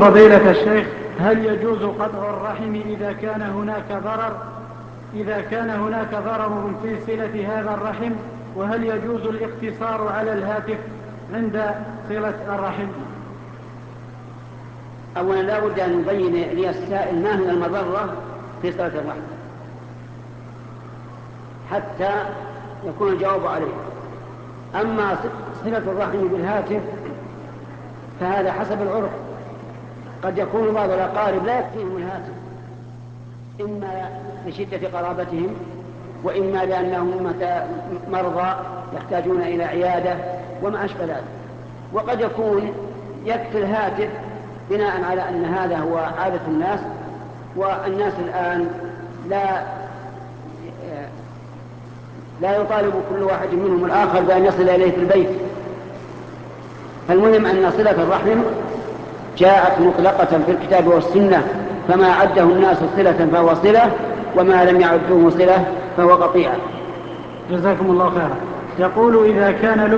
فضيلة الشيخ، هل يجوز قطع الرحم إذا كان هناك ضرر في صلة هذا الرحم؟ وهل يجوز الاقتصار على الهاتف عند صلة الرحم؟ أولا لا بد أن نبين لي السائل ما هي المضرة في صلة الرحم حتى يكون الجواب عليه. أما صلة الرحم بالهاتف فهذا حسب العرف، قد يكون بعض الأقارب لا يكفيهم الهاتف، إما لشدة قرابتهم وإما لأنهم مرضى يحتاجون إلى عيادة وما أشبه ذلك، وقد يكون يكفي الهاتف بناء على أن هذا هو عادة الناس، والناس الآن لا يطالب كل واحد منهم الآخر بأن يصل إليه في البيت. فالمهم أن صلة الرحم جاءت مطلقة في الكتاب والسنة، فما عده الناس صلة فهو صلة، وما لم يعدوه صلة فهو قطيعة. جزاكم الله خيرا. يقول إذا كان